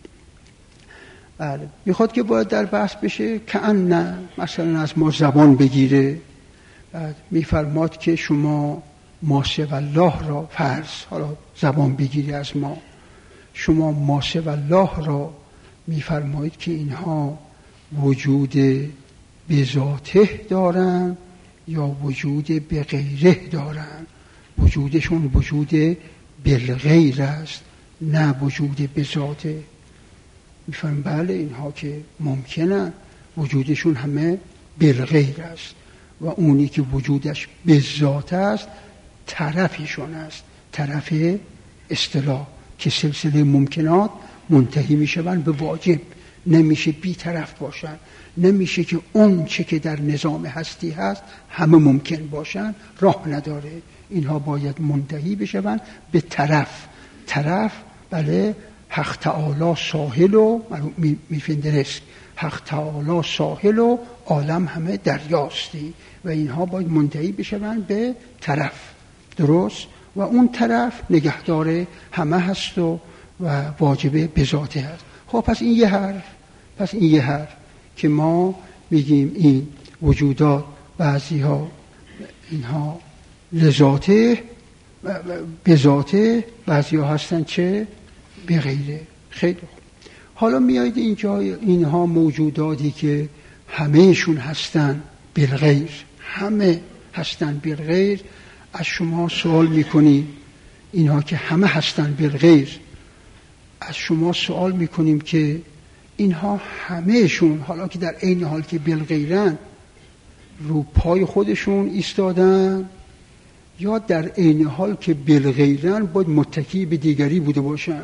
بله میخواد که باید در بحث بشه که ان نه مثلا از ما زبان بگیره. بعد میفرماد که شما ما سوی الله را فرض، حالا زبان بگیری از ما، شما ما سوی الله را میفرمایید که اینها وجود به ذاته دارن یا وجود به غیره دارن. وجودشون وجود بالغیر است، نه وجود به ذاته. میفرمایید بله اینها که ممکنه وجودشون همه بالغیر است، و اونی که وجودش به ذات است طرفیشون است، طرف اصطلاح، که سلسله ممکنات منتهی میشون به واجب، نمیشه بی طرف باشن، نمیشه که اون چه که در نظام هستی هست همه ممکن باشن، راه نداره. اینها باید منتهی بشون به طرف. طرف بله حق تعالی ساحل و میفندرست حق تعالی ساحل و عالم همه دریاستی و اینها باید منتهی بشون به طرف درست و اون طرف نگهدار همه هست و و واجبه به ذاته هست. خب پس این یه حرف پس این یه حرف که ما میگیم این وجودات بعضی ها اینها لذاته به ذاته بعضی ها هستن چه به غیره. خیلی خوب. حالا میایید اینجا اینها موجوداتی که همهشون هستن بالغیر همه هستن بالغیر از شما سوال میکنیم اینها که همه هستن بالغیر از شما سوال میکنیم که اینها همهشون حالا که در عین حال که بالغیرن رو پای خودشون ایستادن یا در عین حال که بالغیرن باید متکی به دیگری بوده باشن؟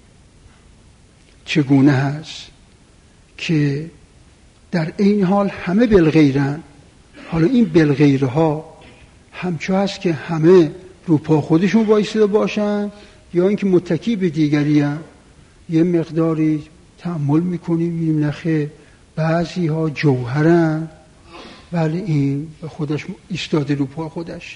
چگونه هست که در عین حال همه بالغیرن حالا این بالغیرها همچو هست که همه رو پا خودشون وایساده باشن یا اینکه متکی به دیگری هم؟ یه مقداری تأمل میکنیم میبینیم نخه بعضی ها جوهرن ولی این به خودش ایستاده رو پا خودش،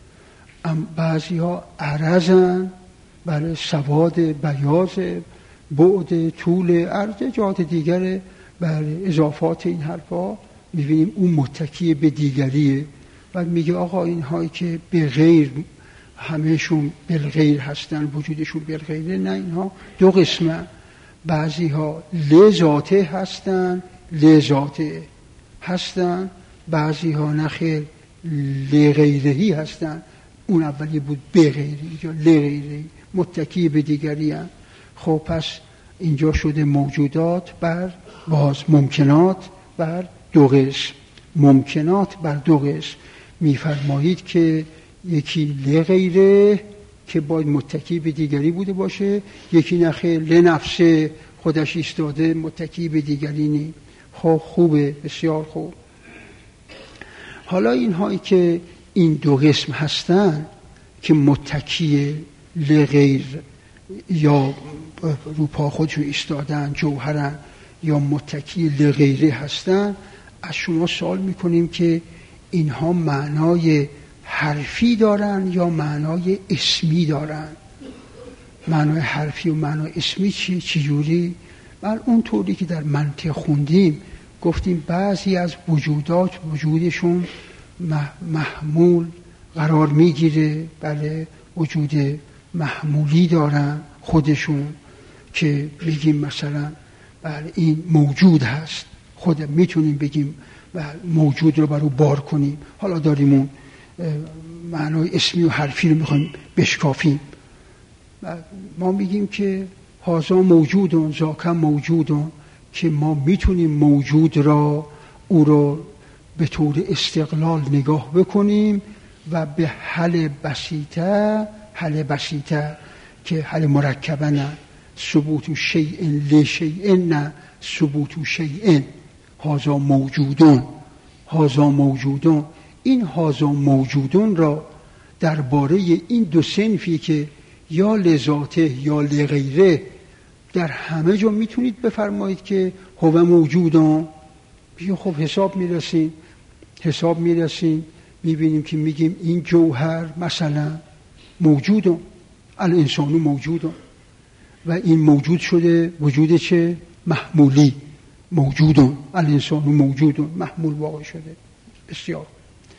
بعضی ها عرضن بله سواد بیاض بعد طول عرض جهات دیگر بله اضافات این حرفا میبینیم اون متکی به دیگریه. بعد میگه آقا اینهایی که به غیر همهشون بالغیر هستن وجودشون بالغیره نه اینها دو قسمه بعضی ها لذاته هستن لذاته هستن بعضی ها نخیر لغیرهی هستن اون اولی بود بغیری یا لغیرهی متکی به دیگری هم. خب پس اینجا شده موجودات بر باز ممکنات بر دو قسم ممکنات بر دو قسم میفرمایید که یکی لغیره که باید متکی به دیگری بوده باشه یکی نخیر لنفسه خودش ایستاده متکی به دیگری نی. خب خوبه بسیار خوب. حالا اینهایی که این دو قسم هستن که متکی لغیر یا رو پا خودشون ایستادن جوهرن یا متکی لغیره هستن از شما سوال میکنیم که اینها معنای حرفی دارن یا معنای اسمی دارن؟ معنای حرفی و معنای اسمی چی چجوری؟ بل اون طوری که در منطق خوندیم گفتیم بعضی از وجودات وجودشون محمول قرار میگیره بله وجود محمولی دارن خودشون که میگیم مثلا بله این موجود هست خود میتونیم بگیم بله موجود رو برو بار کنیم. حالا داریم اون معنای اسمی و حرفی رو میخوایم بشکافیم. ما میگیم که هازا موجودون ذاکا موجودون که ما میتونیم موجود را او رو به طور استقلال نگاه بکنیم و به حل بسیطه حل بسیطه که حل مرکبه نه ثبوت شیء لشیء نه ثبوت شیء هازا موجودون هازا موجودون این هازا موجودون را درباره این دو صنفی که یا لذاته یا لغیره در همه جا میتونید بفرمایید که هو موجودون. بیا خب حساب میرسیم حساب میرسیم میبینیم که میگیم این جوهر مثلا موجودون الانسان موجودون و این موجود شده وجود چه؟ محمولی موجودون الانسان موجودون محمول واقع شده. بسیار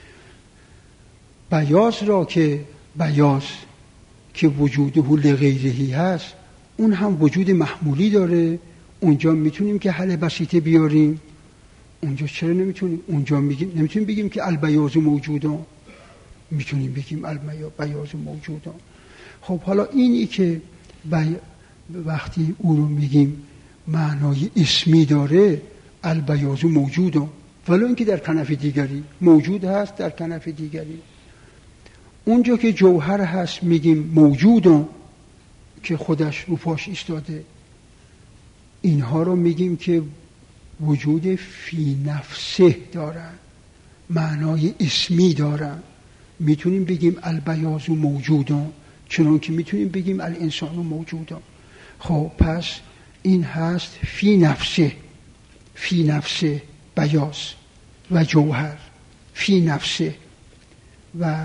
بیاض را که بیاض که وجوده لغیرهی هست اون هم وجود محمولی داره اونجا میتونیم که حل بسیطه بیاریم اونجا چرا نمیتونیم؟ اونجا میگیم نمیتونیم بگیم که البیاض موجودون میتونیم بگیم البیاض موجودون. خب حالا اینی که بی... وقتی او رو میگیم معنای اسمی داره البیاض موجودون ولی اینکه در کنف دیگری موجود هست در کنف دیگری اونجا که جوهر هست میگیم موجودون که خودش رو پاش ایستاده اینها رو میگیم که وجود فی نفسه دارن معنای اسمی دارن میتونیم بگیم البیاض موجودون چنان که میتونیم بگیم الانسان موجودون خب پس این هست فی نفسه، فی نفسه بیاض و جوهر، فی نفسه. و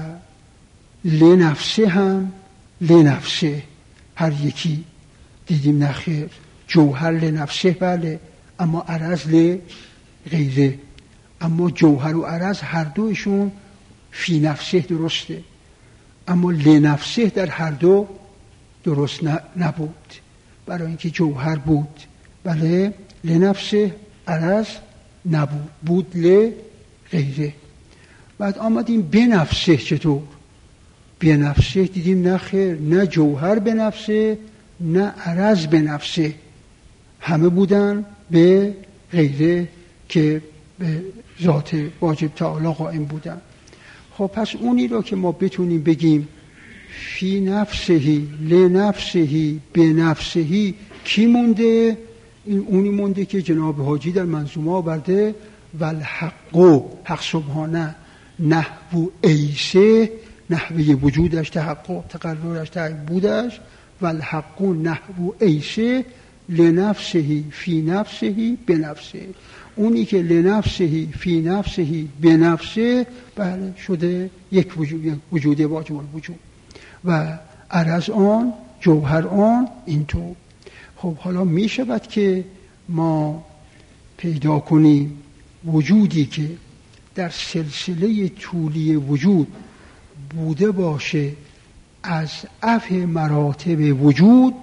لنفسه هم لنفسه، هر یکی دیدیم نخیر. جوهر لنفسه بله، اما عرض لغیره. اما جوهر و عرض هر دوشون فی نفسه درسته، اما لنفسه در هر دو درست نبود، برای اینکه جوهر بود بله، لنفسه عرض نبود، بود لغیره. بعد آمدیم به نفسه. چطور؟ به نفسه دیدیم نخیر، نه جوهر به نفسه نه عرض به نفسه، همه بودن به غیره که به ذات واجب تعالی قائم بودن. خب پس اونی رو که ما بتونیم بگیم فی نفسهی لنفسهی به نفسهی، کی مونده؟ این اونی مونده که جناب حاجی در منظومه آورده والحق، حق سبحانه نحو ایسه، نحوه وجودش تحقق، تقررش تحقق بودش، والحق نحو ایسه لنفسهی فی نفسهی به نفسه. اونی که لنفسهی فی نفسهی به نفسه بله شده یک وجود، یک وجود واجب الوجود و عرض آن جوهر آن اینطور. خب حالا می شود که ما پیدا کنیم وجودی که در سلسله طولی وجود بوده باشه از اف مراتب وجود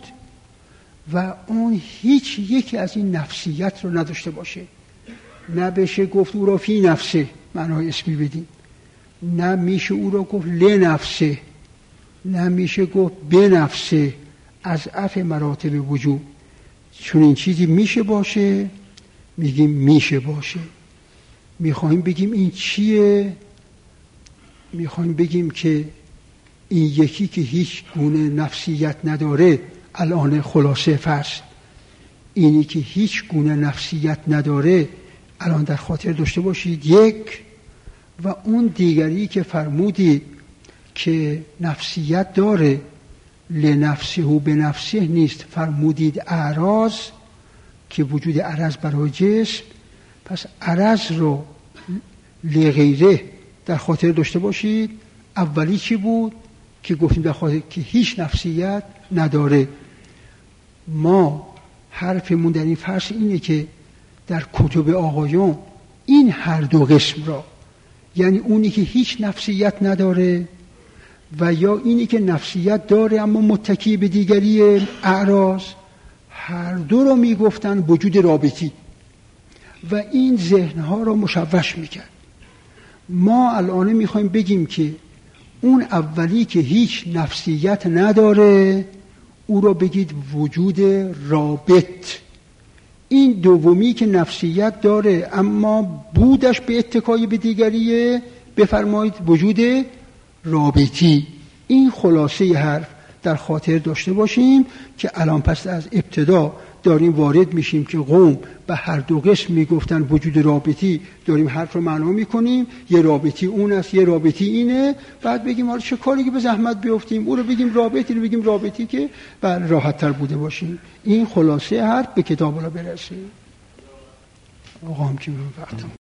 و اون هیچ یکی از این نفسیت رو نداشته باشه. نه بشه گفت او را فی نفسه معنای اسمی بدیم، نه میشه او را گفت لنفسه، نه میشه گفت به نفسه از اف مراتب وجود. چون این چیزی میشه باشه میگیم میشه باشه. میخوایم بگیم این چیه؟ میخوایم بگیم که این یکی که هیچ گونه نفسیت نداره، الان خلاصه فرض اینی که هیچ گونه نفسیت نداره الان در خاطر داشته باشید یک، و اون دیگری که فرمودید که نفسیت داره لنفسه و به نفسه نیست، فرمودید اعراض که وجود عرض برای جسم. پس عرض رو لغیره در خاطر داشته باشید. اولی چی بود که گفتیم در خاطر که هیچ نفسیت نداره. ما حرفمون در این فرض اینه که در کتب آقایون این هر دو قسم را، یعنی اونی که هیچ نفسیت نداره و یا اینی که نفسیت داره اما متکی به دیگری اعراض، هر دو رو میگفتن وجود رابطی و این ذهنها رو مشوش میکرد. ما الان میخوایم بگیم که اون اولی که هیچ نفسیت نداره او رو بگید وجود رابط. این دومی که نفسیت داره اما بودش به اتکای به دیگریه بفرمایید وجود رابطی. این خلاصه حرف در خاطر داشته باشیم که الان پس از ابتدا داریم وارد میشیم که قوم به هر دو قسم میگفتن وجود رابطی، داریم حرف رو معنا میکنیم، یه رابطی اون است یه رابطی اینه، بعد بگیم حالا چه کاری که به زحمت بیافتیم، اون رو بگیم رابطی، رو بگیم رابطی که بله راحت تر بوده باشیم. این خلاصه حرف به کتاب الله برسه. آقا هم که من وقتم